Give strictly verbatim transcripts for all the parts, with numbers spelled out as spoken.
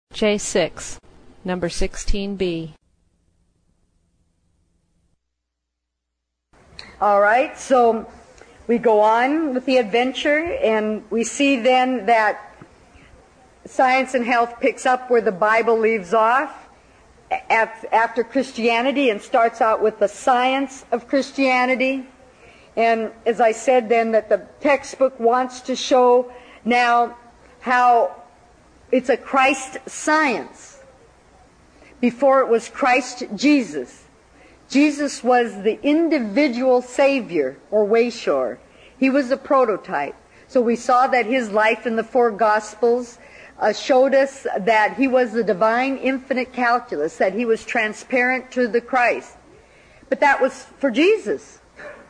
J six, number sixteen B. All right, so we go on with the adventure, and we see then that Science and Health picks up where the Bible leaves off after Christianity and starts out with the science of Christianity. And as I said then, that the textbook wants to show now how it's a Christ science. Before it was Christ Jesus. Jesus was the individual Savior, or wayshower. He was a prototype. So we saw that his life in the four Gospels uh, showed us that he was the divine infinite calculus, that he was transparent to the Christ. But that was for Jesus.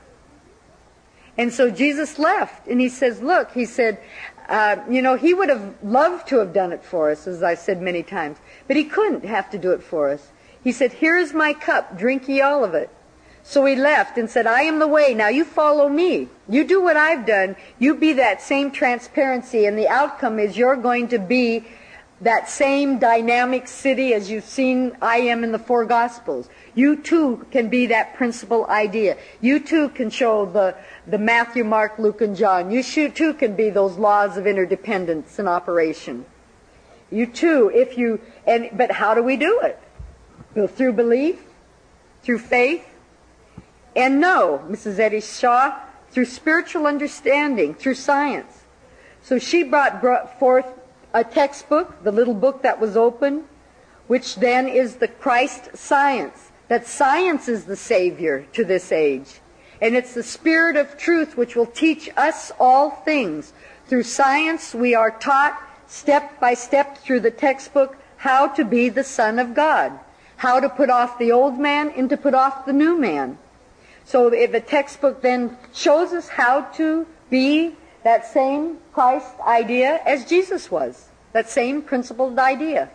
And so Jesus left, and he says, look, he said, uh, you know, he would have loved to have done it for us, as I said many times, but he couldn't have to do it for us. He said, here's my cup, drink ye all of it. So he left and said, I am the way, now you follow me. You do what I've done, you be that same transparency, and the outcome is you're going to be that same dynamic city as you've seen I am in the four Gospels. You too can be that principal idea. You too can show the, the Matthew, Mark, Luke, and John. You too can be those laws of interdependence in operation. You too, if you, and but how do we do it? Well, through belief, through faith, and no, Missus Eddie Shaw, through spiritual understanding, through science. So she brought, brought forth a textbook, the little book that was open, which then is the Christ science. That science is the Savior to this age. And it's the Spirit of truth which will teach us all things. Through science we are taught step by step through the textbook how to be the Son of God. How to put off the old man and to put off the new man. So if the textbook then shows us how to be that same Christ idea as Jesus was. That same principled idea.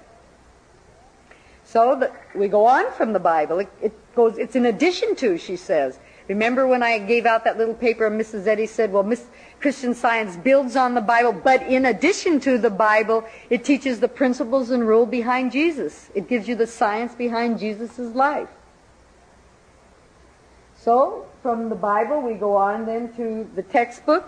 So the, we go on from the Bible. It, it goes. It's in addition to, she says. Remember when I gave out that little paper and Missus Eddy said, well, Miss Christian Science builds on the Bible, but in addition to the Bible, it teaches the principles and rule behind Jesus. It gives you the science behind Jesus' life. So, from the Bible, we go on then to the textbook.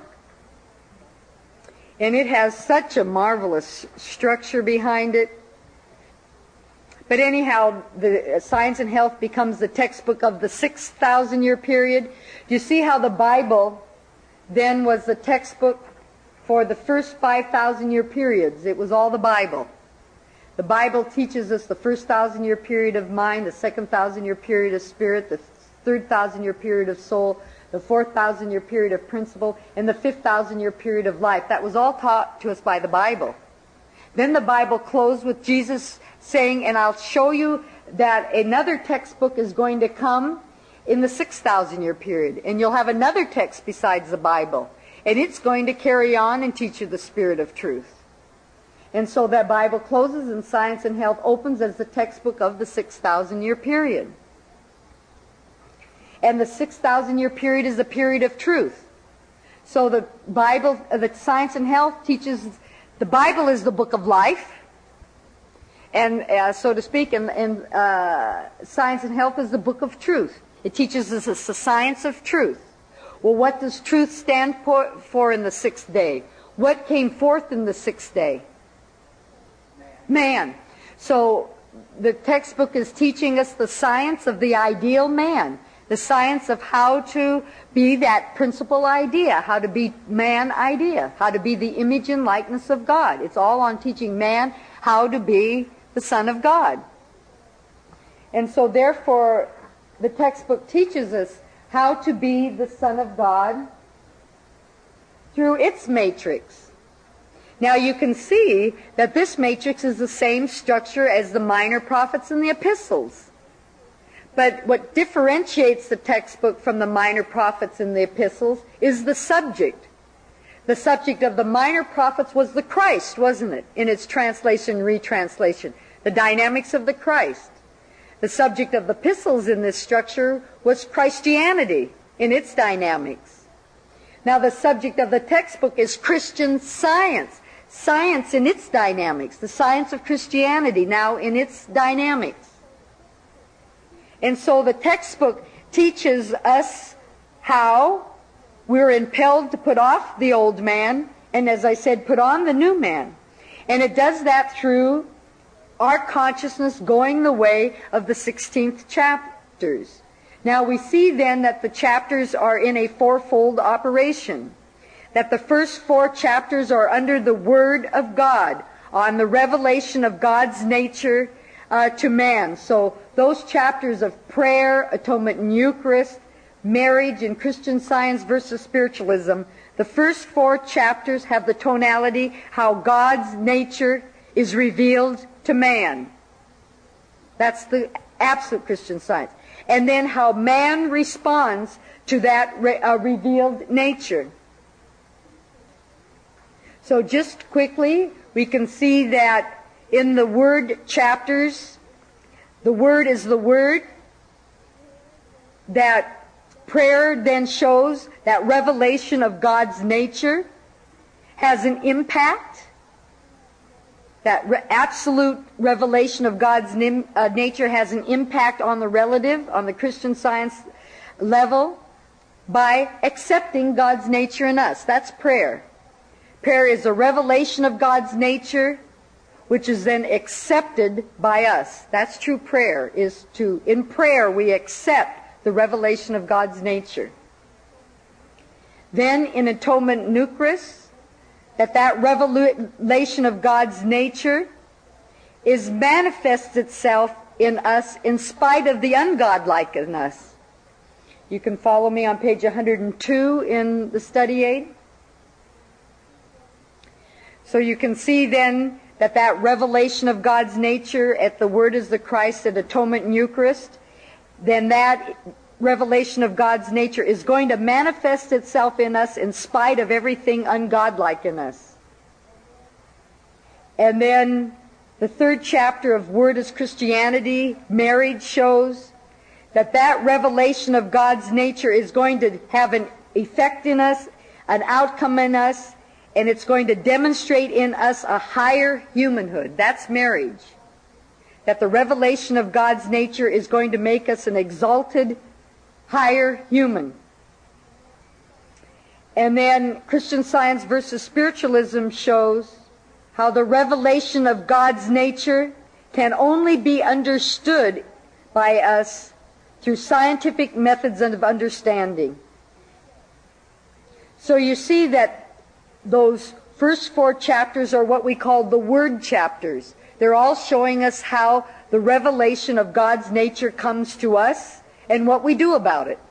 And it has such a marvelous structure behind it. But anyhow, the Science and Health becomes the textbook of the six thousand year period. Do you see how the Bible then was the textbook for the first five thousand year periods? It was all the Bible. The Bible teaches us the first thousand year period of mind, the second thousand year period of spirit, the third thousand year period of soul, the fourth thousand year period of principle, and the fifth thousand year period of life. That was all taught to us by the Bible. Then the Bible closed with Jesus saying, and I'll show you that another textbook is going to come in the six thousand year period. And you'll have another text besides the Bible. And it's going to carry on and teach you the Spirit of truth. And so that Bible closes and Science and Health opens as the textbook of the six thousand year period. And the six thousand year period is a period of truth. So the Bible, the Science and Health teaches, the Bible is the book of life, and uh, so to speak, and, and uh, Science and Health is the book of truth. It teaches us the science of truth. Well, what does truth stand for, for in the sixth day? What came forth in the sixth day? Man. So the textbook is teaching us the science of the ideal man. The science of how to be that principal idea, how to be man idea, how to be the image and likeness of God. It's all on teaching man how to be the Son of God. And so therefore, the textbook teaches us how to be the Son of God through its matrix. Now you can see that this matrix is the same structure as the minor prophets and the epistles. But what differentiates the textbook from the minor prophets and the epistles is the subject. The subject of the minor prophets was the Christ, wasn't it? In its translation, retranslation. The dynamics of the Christ. The subject of the epistles in this structure was Christianity in its dynamics. Now the subject of the textbook is Christian Science. science in its dynamics, the science of Christianity now in its dynamics. And so the textbook teaches us how we're impelled to put off the old man, and as I said, put on the new man. And it does that through our consciousness going the way of the sixteenth chapters. Now we see then that the chapters are in a fourfold operation. That the first four chapters are under the Word of God, on the revelation of God's nature uh, to man. So those chapters of prayer, atonement and Eucharist, marriage and Christian Science versus spiritualism, the first four chapters have the tonality how God's nature is revealed to man. That's the absolute Christian Science. And then how man responds to that re- uh, revealed nature. So just quickly, we can see that in the Word chapters, the Word is the Word. That prayer then shows that revelation of God's nature has an impact. That re- absolute revelation of God's nim- uh, nature has an impact on the relative, on the Christian Science level, by accepting God's nature in us. That's prayer. Prayer is a revelation of God's nature, which is then accepted by us. That's true prayer, is to, in prayer we accept the revelation of God's nature. Then in atonement and Eucharist, that that revelation of God's nature is manifests itself in us in spite of the ungodlike in us. You can follow me on page one hundred two in the study aid. So you can see then that that revelation of God's nature at the Word is the Christ at atonement and Eucharist, then that revelation of God's nature is going to manifest itself in us in spite of everything ungodlike in us. And then the third chapter of Word is Christianity, marriage, shows that that revelation of God's nature is going to have an effect in us, an outcome in us, and it's going to demonstrate in us a higher humanhood. That's marriage. That the revelation of God's nature is going to make us an exalted, higher human. And then Christian Science versus spiritualism shows how the revelation of God's nature can only be understood by us through scientific methods of understanding. So you see that those first four chapters are what we call the Word chapters. They're all showing us how the revelation of God's nature comes to us and what we do about it.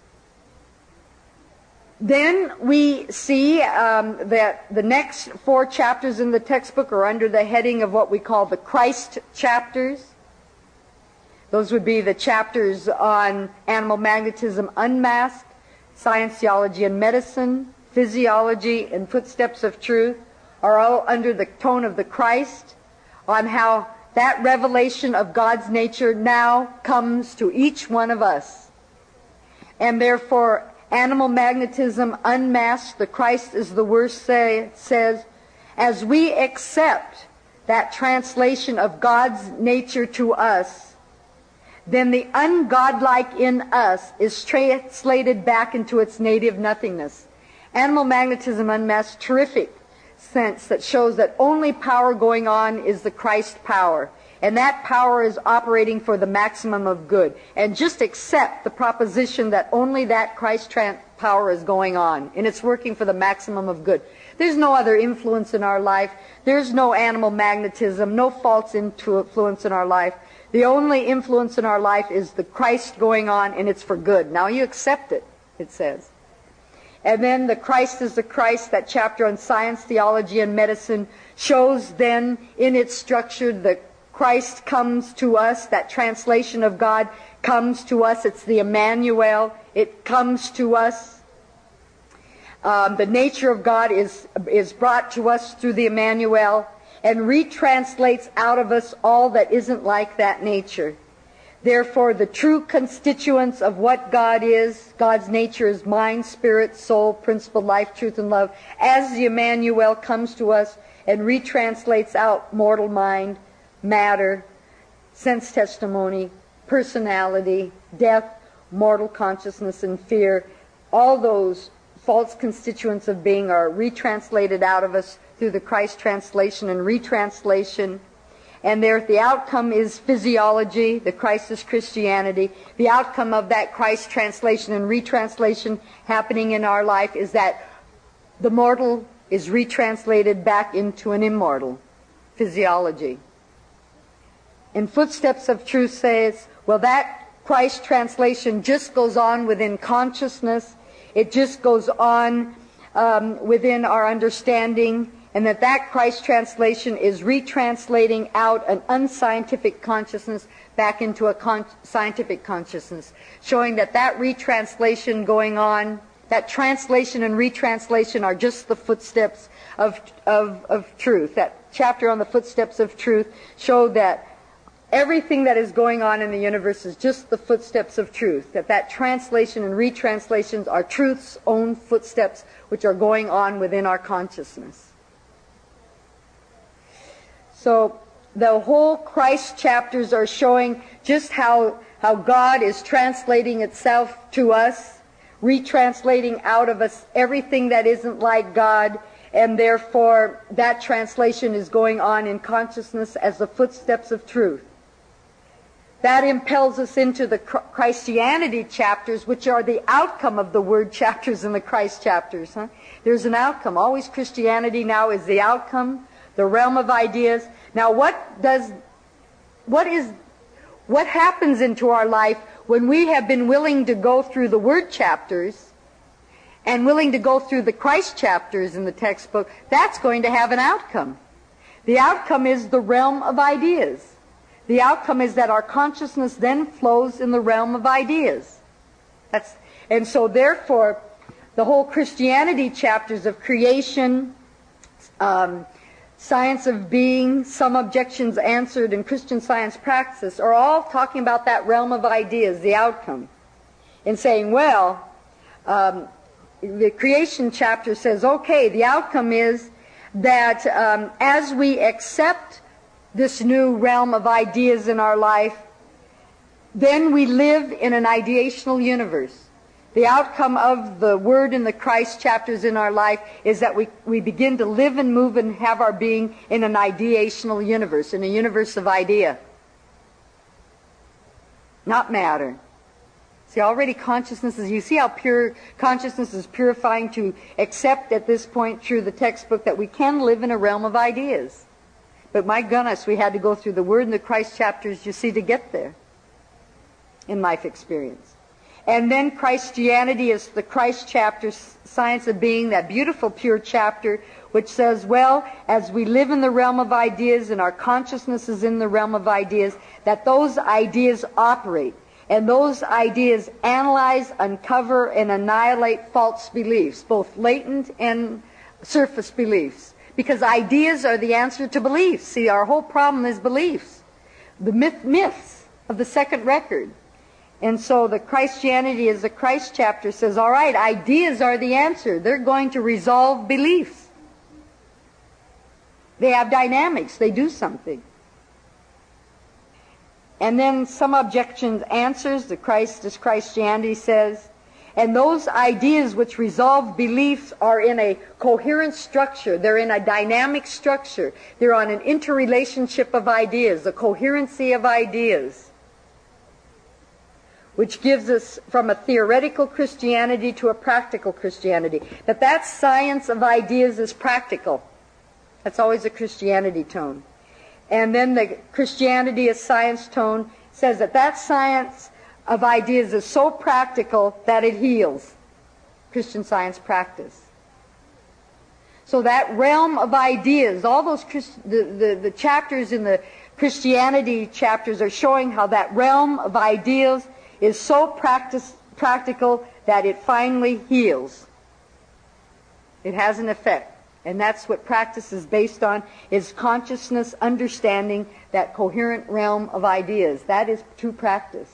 Then we see um, that the next four chapters in the textbook are under the heading of what we call the Christ chapters. Those would be the chapters on animal magnetism unmasked, science, theology, and medicine, physiology, and footsteps of truth, are all under the tone of the Christ, on how that revelation of God's nature now comes to each one of us. And therefore, animal magnetism unmasked, the Christ is the worst, say, says, as we accept that translation of God's nature to us, then the ungodlike in us is translated back into its native nothingness. Animal magnetism unmasked, terrific sense that shows that only power going on is the Christ power. And that power is operating for the maximum of good. And just accept the proposition that only that Christ power is going on. And it's working for the maximum of good. There's no other influence in our life. There's no animal magnetism, no false influence in our life. The only influence in our life is the Christ going on, and it's for good. Now you accept it, it says. And then the Christ is the Christ, that chapter on science, theology, and medicine, shows then in its structure the Christ comes to us, that translation of God comes to us. It's the Emmanuel. It comes to us. Um, the nature of God is, is brought to us through the Emmanuel and retranslates out of us all that isn't like that nature. Therefore, the true constituents of what God is, God's nature is mind, spirit, soul, principle, life, truth, and love, as the Emmanuel comes to us and retranslates out mortal mind, matter, sense testimony, personality, death, mortal consciousness, and fear. All those false constituents of being are retranslated out of us through the Christ translation and retranslation. And there, the outcome is physiology. The Christ is Christianity. The outcome of that Christ translation and retranslation happening in our life is that the mortal is retranslated back into an immortal physiology. And Footsteps of Truth says, well, that Christ translation just goes on within consciousness. It just goes on um, within our understanding, and that that Christ translation is retranslating out an unscientific consciousness back into a con- scientific consciousness, showing that that retranslation going on, that translation and retranslation are just the footsteps of, of, of truth. That chapter on the footsteps of truth showed that everything that is going on in the universe is just the footsteps of truth, that that translation and retranslations are truth's own footsteps which are going on within our consciousness. So the whole Christ chapters are showing just how, how God is translating itself to us, retranslating out of us everything that isn't like God, and therefore that translation is going on in consciousness as the footsteps of truth. That impels us into the Christianity chapters, which are the outcome of the Word chapters and the Christ chapters. Huh? There's an outcome. Always Christianity now is the outcome, the realm of ideas. Now what does, what is, what happens into our life when we have been willing to go through the Word chapters and willing to go through the Christ chapters in the textbook? That's going to have an outcome. The outcome is the realm of ideas. The outcome is that our consciousness then flows in the realm of ideas. That's, and so therefore, the whole Christianity chapters of creation, um, science of being, some objections answered, and Christian Science practice are all talking about that realm of ideas, the outcome. And saying, well, um, the creation chapter says, okay, the outcome is that um, as we accept this new realm of ideas in our life, then we live in an ideational universe. The outcome of the Word and the Christ chapters in our life is that we, we begin to live and move and have our being in an ideational universe, in a universe of idea. Not matter. See, already consciousness is, you see how pure consciousness is purifying to accept at this point through the textbook that we can live in a realm of ideas. But my goodness, we had to go through the Word and the Christ chapters, you see, to get there in life experience. And then Christianity is the Christ chapter, Science of Being, that beautiful pure chapter, which says, well, as we live in the realm of ideas and our consciousness is in the realm of ideas, that those ideas operate. And those ideas analyze, uncover, and annihilate false beliefs, both latent and surface beliefs. Because ideas are the answer to beliefs. See, our whole problem is beliefs. The myth, myths of the second record. And so the Christianity is the Christ chapter says, all right, ideas are the answer. They're going to resolve beliefs. They have dynamics. They do something. And then some objections answers. The Christ is Christianity says, and those ideas which resolve beliefs are in a coherent structure. They're in a dynamic structure. They're on an interrelationship of ideas, a coherency of ideas, which gives us from a theoretical Christianity to a practical Christianity. That that science of ideas is practical. That's always a Christianity tone. And then the Christianity as science tone says that that science of ideas is so practical that it heals. Christian Science practice. So that realm of ideas, all those Christ, the, the, the chapters in the Christianity chapters are showing how that realm of ideas is so practice, practical that it finally heals. It has an effect. And that's what practice is based on, is consciousness understanding that coherent realm of ideas. That is true practice.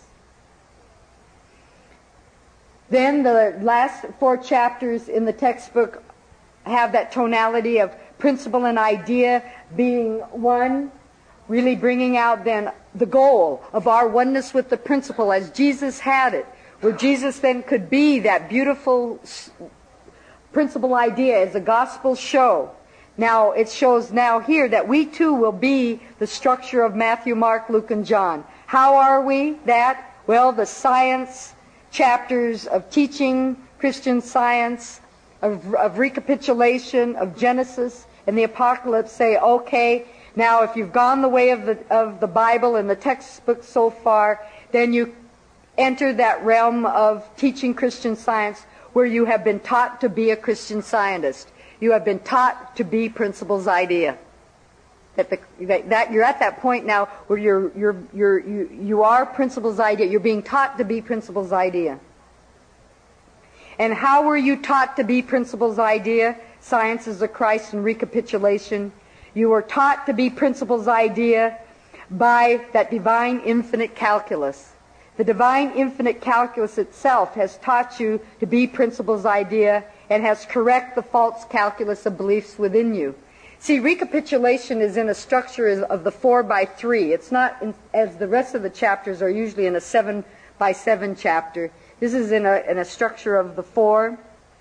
Then the last four chapters in the textbook have that tonality of principle and idea being one, really bringing out then the goal of our oneness with the principle as Jesus had it, where Jesus then could be that beautiful principle idea as the Gospels show. Now it shows now here that we too will be the structure of Matthew, Mark, Luke, and John. How are we that? Well, the science chapters of teaching Christian science, of, of recapitulation, of Genesis and the Apocalypse say, okay, now if you've gone the way of the, of the Bible and the textbook so far, then you enter that realm of teaching Christian science where you have been taught to be a Christian scientist. You have been taught to be principles idea. That, the, that, that you're at that point now where you're, you're, you're, you, you are principles idea. You're being taught to be principles idea. And how were you taught to be principles idea? Sciences of Christ and recapitulation. You were taught to be principles idea by that divine infinite calculus. The divine infinite calculus itself has taught you to be principles idea and has correct the false calculus of beliefs within you. See, recapitulation is in a structure of the four by three. It's not in, as the rest of the chapters are usually in a seven by seven chapter. This is in a, in a structure of the four.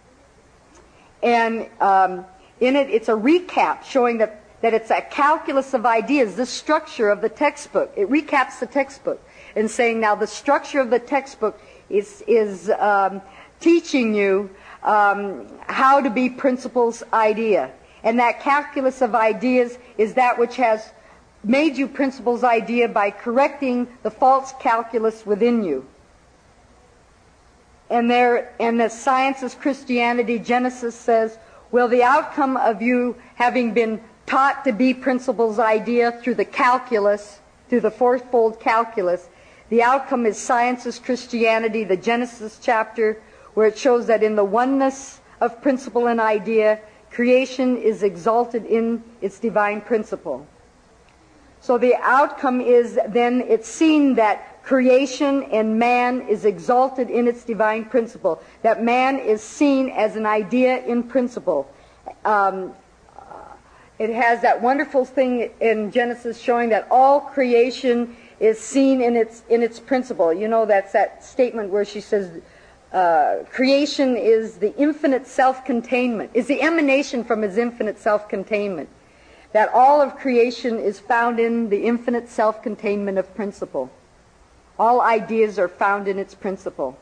And um, in it, it's a recap showing that, that it's a calculus of ideas, the structure of the textbook. It recaps the textbook and saying now the structure of the textbook is, is um, teaching you um, how to be principles idea. And that calculus of ideas is that which has made you principles idea by correcting the false calculus within you. And there, and the Sciences Christianity, Genesis says, well, the outcome of you having been taught to be principles idea through the calculus, through the fourfold calculus, the outcome is Sciences Christianity, the Genesis chapter, where it shows that in the oneness of principle and idea, creation is exalted in its divine principle. So the outcome is then it's seen that creation and man is exalted in its divine principle. That man is seen as an idea in principle. Um, it has that wonderful thing in Genesis showing that all creation is seen in its in its principle. You know, that's that statement where she says, Uh, creation is the infinite self-containment, is the emanation from his infinite self-containment. That all of creation is found in the infinite self-containment of principle. All ideas are found in its principle.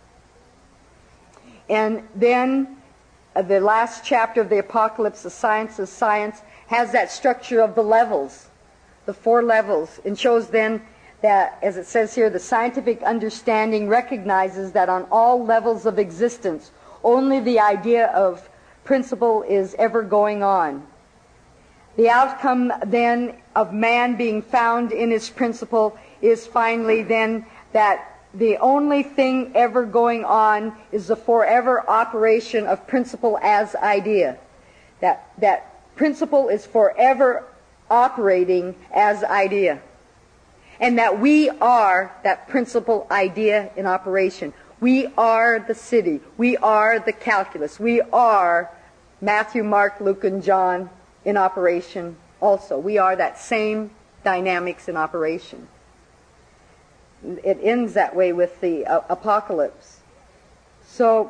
And then uh, the last chapter of the Apocalypse, the Science of Science, has that structure of the levels, the four levels, and shows then that, as it says here, the scientific understanding recognizes that on all levels of existence, only the idea of principle is ever going on. The outcome then of man being found in his principle is finally then that the only thing ever going on is the forever operation of principle as idea. That, that principle is forever operating as idea. And that we are that principal idea in operation. We are the city. We are the calculus. We are Matthew, Mark, Luke, and John in operation also. We are that same dynamics in operation. It ends that way with the uh, Apocalypse. So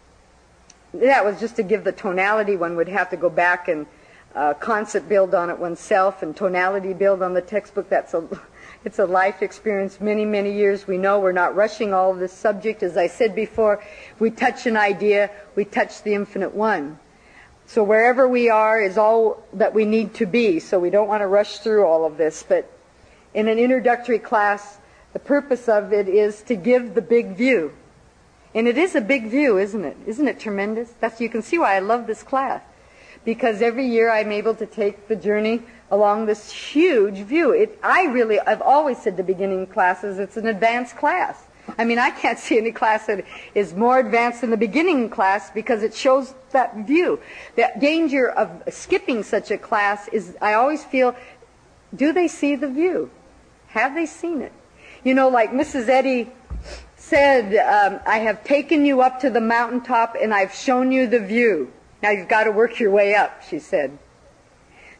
that was just to give the tonality. One would have to go back and uh, concept build on it oneself and tonality build on the textbook. That's a... It's a life experience, many, many years. We know we're not rushing all of this subject. As I said before, we touch an idea, we touch the infinite one. So wherever we are is all that we need to be. So we don't want to rush through all of this. But in an introductory class, the purpose of it is to give the big view. And it is a big view, isn't it? Isn't it tremendous? That's, you can see why I love this class. Because every year I'm able to take the journey along this huge view. It, I really, I've always said to beginning classes, it's an advanced class. I mean, I can't see any class that is more advanced than the beginning class because it shows that view. The danger of skipping such a class is, I always feel, do they see the view? Have they seen it? You know, like Missus Eddy said, um, I have taken you up to the mountaintop and I've shown you the view. Now you've got to work your way up, she said.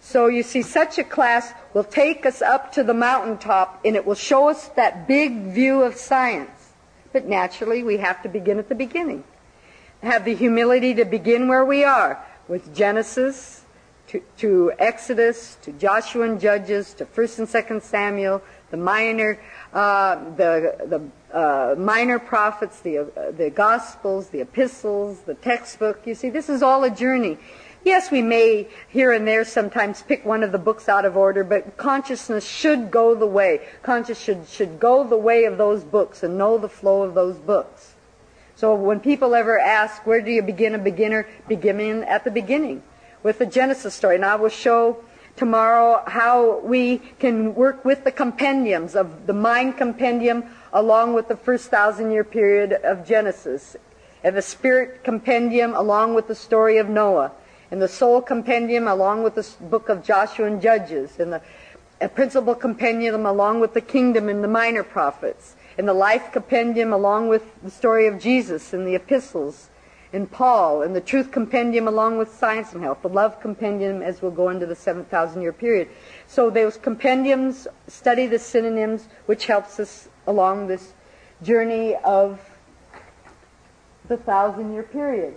So you see, such a class will take us up to the mountaintop, and it will show us that big view of science. But naturally, we have to begin at the beginning. Have the humility to begin where we are, with Genesis to, to Exodus, to Joshua and Judges, to First and Second Samuel, the minor, uh, the the uh, minor prophets, the uh, the Gospels, the epistles, the textbook. You see, this is all a journey. Yes, we may here and there sometimes pick one of the books out of order, but consciousness should go the way. Conscious should, should go the way of those books and know the flow of those books. So when people ever ask, where do you begin a beginner? Begin at the beginning with the Genesis story. And I will show tomorrow how we can work with the compendiums of the Mind Compendium along with the first thousand year period of Genesis, and the Spirit Compendium along with the story of Noah, and the Soul Compendium along with the book of Joshua and Judges, and the a Principal Compendium along with the Kingdom and the Minor Prophets, and the Life Compendium along with the story of Jesus and the epistles, and Paul, and the Truth Compendium along with Science and Health, the Love Compendium as we'll go into the seven thousand year period. So those compendiums study the synonyms, which helps us along this journey of the thousand year period.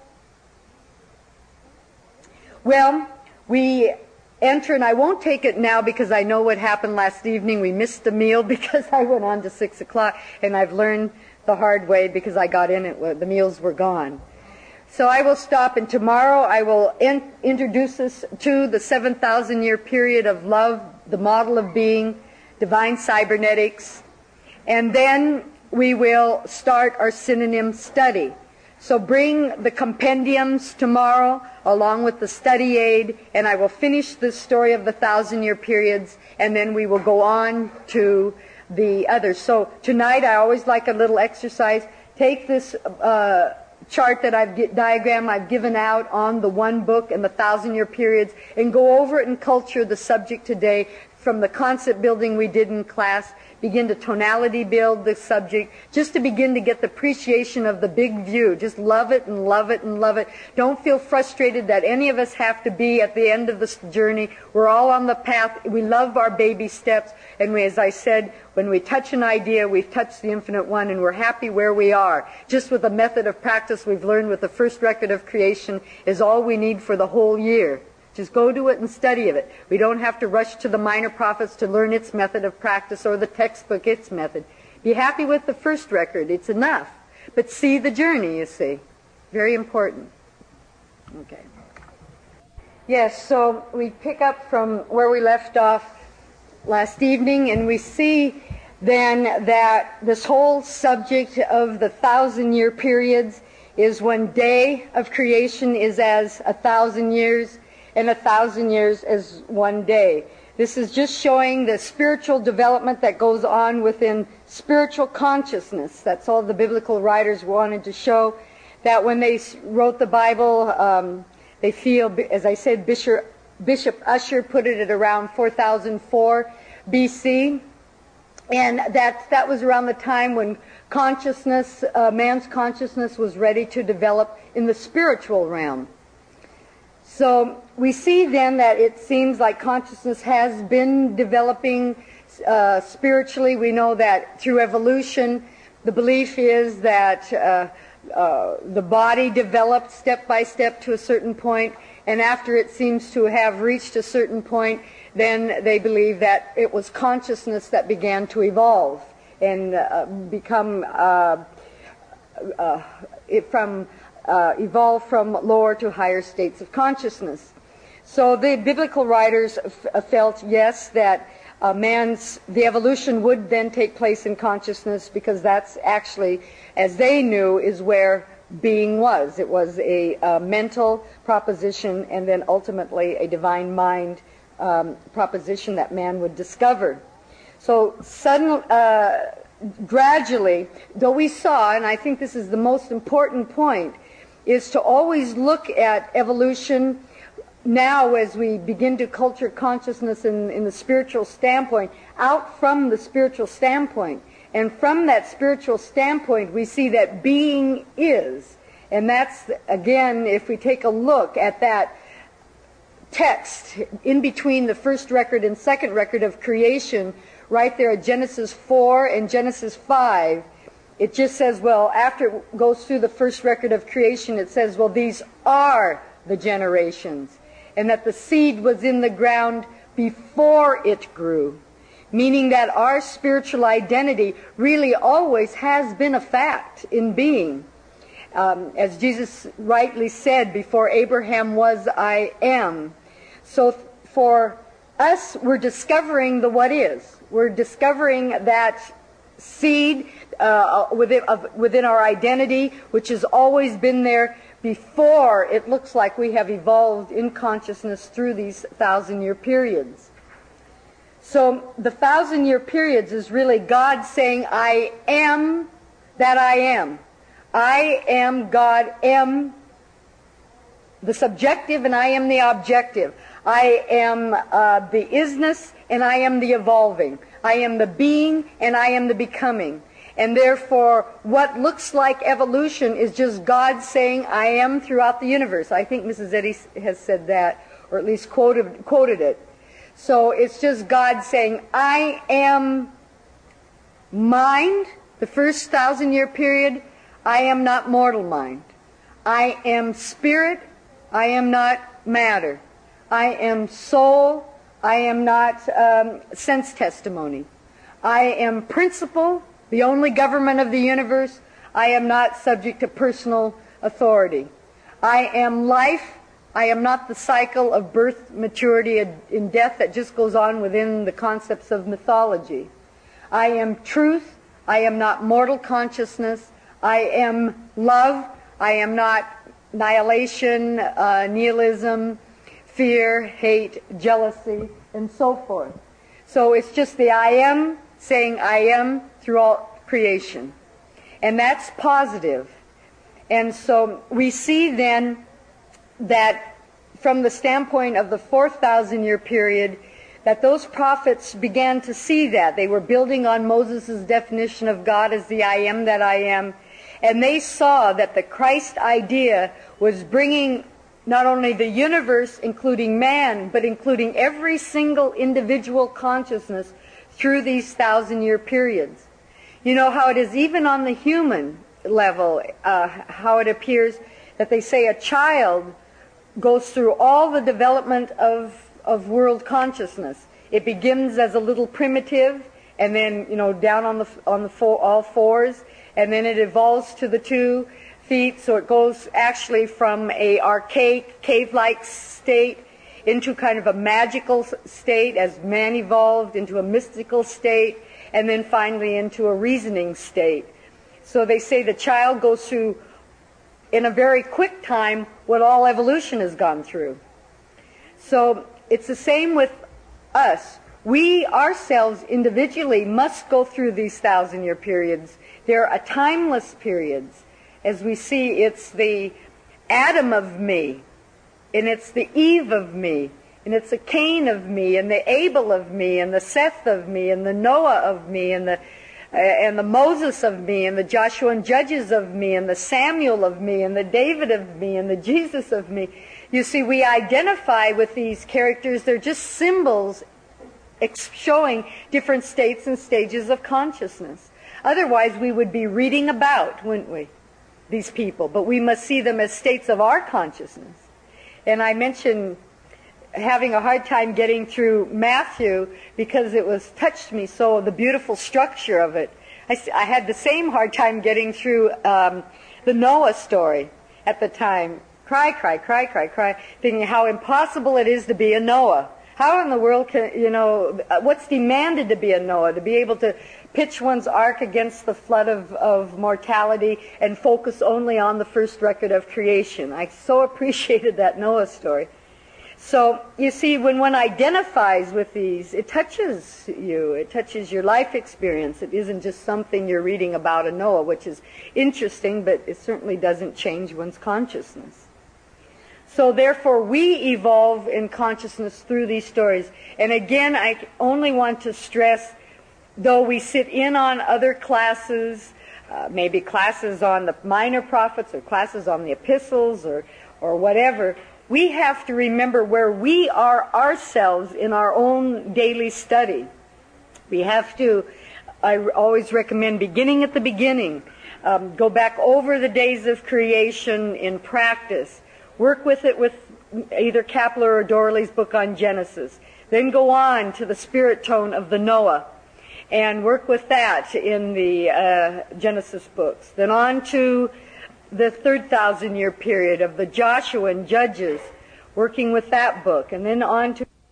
Well, we enter, and I won't take it now because I know what happened last evening. We missed the meal because I went on to six o'clock, and I've learned the hard way because I got in it, the meals were gone. So I will stop, and tomorrow I will in, introduce us to the seven thousand year period of love, the model of being, divine cybernetics, and then we will start our synonym study. So bring the compendiums tomorrow along with the study aid, and I will finish the story of the thousand year periods, and then we will go on to the others. So tonight I always like a little exercise. Take this uh, chart that I've get, diagram I've given out on the one book and the thousand year periods, and go over it and culture the subject today from the concept building we did in class. Begin to tonality build the subject, just to begin to get the appreciation of the big view. Just love it and love it and love it. Don't feel frustrated that any of us have to be at the end of this journey. We're all on the path. We love our baby steps. And we, as I said, when we touch an idea, we've touched the infinite one, and we're happy where we are. Just with the method of practice we've learned with the first record of creation is all we need for the whole year. Just go to it and study of it. We don't have to rush to the Minor Prophets to learn its method of practice or the textbook its method. Be happy with the first record. It's enough. But see the journey, you see. Very important. Okay. Yes, so we pick up from where we left off last evening, and we see then that this whole subject of the thousand-year periods is one day of creation is as a thousand years, and a thousand years as one day. This is just showing the spiritual development that goes on within spiritual consciousness. That's all the biblical writers wanted to show, that when they wrote the Bible, um, they feel, as I said, Bishop, Bishop Ussher put it at around four thousand four B C, and that, that was around the time when consciousness, uh, man's consciousness was ready to develop in the spiritual realm. So we see then that it seems like consciousness has been developing uh, spiritually. We know that through evolution, the belief is that uh, uh, the body developed step by step to a certain point, and after it seems to have reached a certain point, then they believe that it was consciousness that began to evolve and uh, become uh, uh, it from Uh, evolve from lower to higher states of consciousness. So the biblical writers f- felt, yes, that uh, man's, the evolution would then take place in consciousness, because that's actually, as they knew, is where being was. It was a, a mental proposition, and then ultimately a divine mind um, proposition that man would discover. So suddenly, uh, gradually, though we saw, and I think this is the most important point, is to always look at evolution now as we begin to culture consciousness in, in the spiritual standpoint, out from the spiritual standpoint. And from that spiritual standpoint, we see that being is. And that's, again, if we take a look at that text in between the first record and second record of creation, right there at Genesis four and Genesis five, it just says, well, after it goes through the first record of creation, it says, well, these are the generations, and that the seed was in the ground before it grew, meaning that our spiritual identity really always has been a fact in being. Um, as Jesus rightly said, before Abraham was, I am. So for us, we're discovering the what is. We're discovering that seed uh, within, uh, within our identity, which has always been there before it looks like we have evolved in consciousness through these thousand-year periods. So the thousand-year periods is really God saying, I am that I am. I am God, am the subjective, and I am the objective. I am uh, the isness, and I am the evolving. I am the being, and I am the becoming. And therefore, what looks like evolution is just God saying, I am throughout the universe. I think Missus Eddy has said that, or at least quoted, quoted it. So it's just God saying, I am mind, the first thousand-year period. I am not mortal mind. I am spirit. I am not matter. I am soul. I am not um, sense testimony. I am principle, the only government of the universe. I am not subject to personal authority. I am life. I am not the cycle of birth, maturity, and death that just goes on within the concepts of mythology. I am truth. I am not mortal consciousness. I am love. I am not annihilation, uh, nihilism, fear, hate, jealousy, and so forth. So it's just the I am saying I am throughout creation. And that's positive. And so we see then that from the standpoint of the four thousand year period, that those prophets began to see that. They were building on Moses' definition of God as the I am that I am. And they saw that the Christ idea was bringing not only the universe, including man, but including every single individual consciousness through these thousand-year periods. You know how it is even on the human level, uh, how it appears that they say a child goes through all the development of, of world consciousness. It begins as a little primitive, and then, you know, down on the on the four, all fours, and then it evolves to the two feet, so it goes actually from a archaic, cave-like state into kind of a magical state as man evolved, into a mystical state, and then finally into a reasoning state. So they say the child goes through, in a very quick time, what all evolution has gone through. So it's the same with us. We ourselves individually must go through these thousand-year periods. They're a timeless periods. As we see, it's the Adam of me, and it's the Eve of me, and it's the Cain of me, and the Abel of me, and the Seth of me, and the Noah of me, and the uh, and the Moses of me, and the Joshua and Judges of me, and the Samuel of me, and the David of me, and the Jesus of me. You see, we identify with these characters. They're just symbols showing different states and stages of consciousness. Otherwise, we would be reading about, wouldn't we, these people? But we must see them as states of our consciousness. And I mentioned having a hard time getting through Matthew because it was touched me so, the beautiful structure of it. I, I had the same hard time getting through um, the Noah story at the time. Cry, cry, cry, cry, cry, thinking how impossible it is to be a Noah. How in the world can, you know, what's demanded to be a Noah? To be able to pitch one's ark against the flood of, of mortality and focus only on the first record of creation. I so appreciated that Noah story. So, you see, when one identifies with these, it touches you. It touches your life experience. It isn't just something you're reading about a Noah, which is interesting, but it certainly doesn't change one's consciousness. So therefore, we evolve in consciousness through these stories. And again, I only want to stress, though we sit in on other classes, uh, maybe classes on the minor prophets or classes on the epistles or, or whatever, we have to remember where we are ourselves in our own daily study. We have to, I always recommend beginning at the beginning. Um, go back over the days of creation in practice. Work with it with either Kapler or Dorley's book on Genesis. Then go on to the spirit tone of the Noah and work with that in the uh, Genesis books. Then on to the third thousand year period of the Joshua and Judges, working with that book. And then on to